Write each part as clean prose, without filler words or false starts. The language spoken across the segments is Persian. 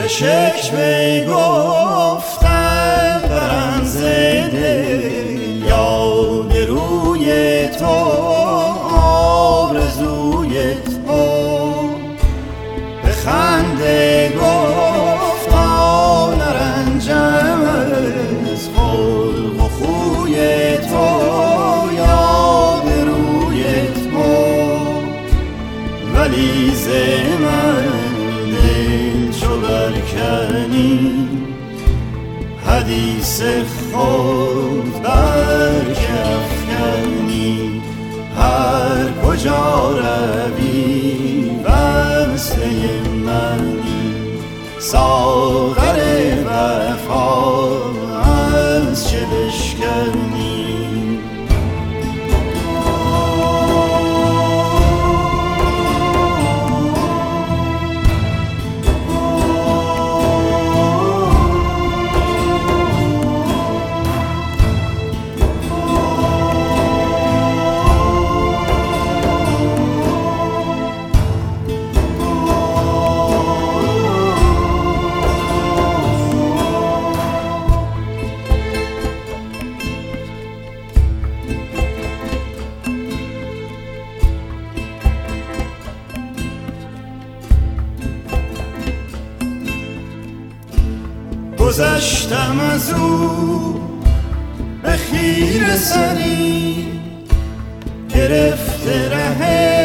به شکوه گفتن برم زده یاد روی تو آرزوی تو به خنده گفتا نرنجم از خلق و خوی تو یاد روی تو ولی ز من دل چو برکنی حدیث خود برکفکنی هر کجا روی وصله منی ساغر وفا از چه بشکنی گذشتم از او به خیره سری گرفته ره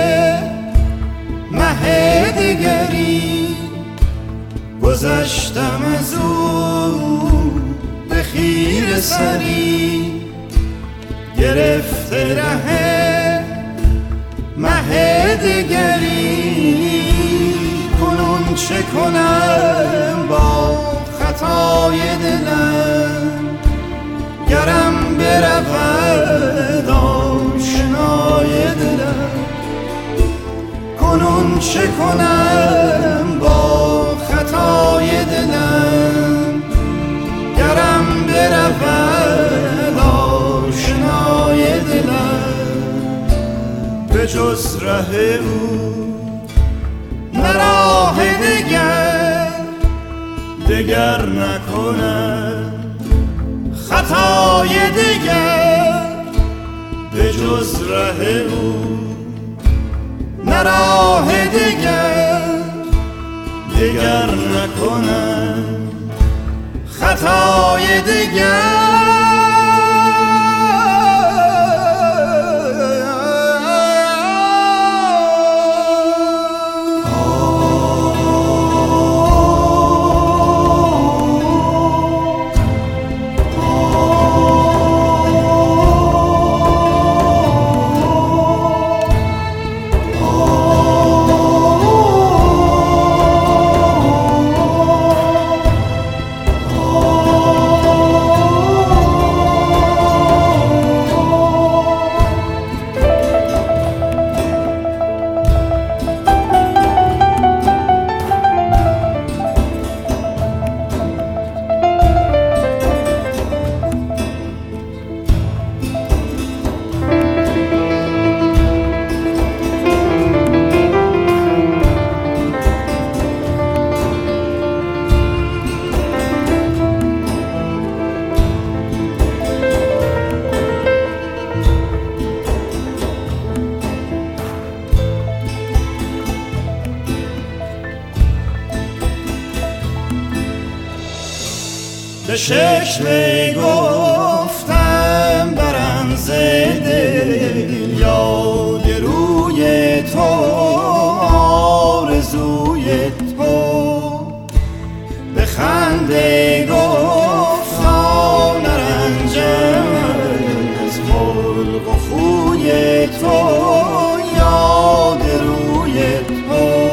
مه دگری گذشتم از او به خیره سری گرفته ره مه دگری کنون چه کنم با خطای دلم گرم برود آشنای دلم کنون چه کنم با خطای دلم گرم برود آشنای دلم به جز ره او نه راه دگر نکنم خطای دگر به جز ره او نه راه دگر نکنم خطای دگر به شکوه گفتم برم زده یاد روی تو آرزوی تو به خنده گفتا نرنجم از خلق و خوی تو یاد روی تو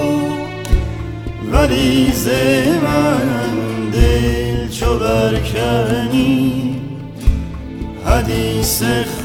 ولی ز من دل چو برکنی حدیث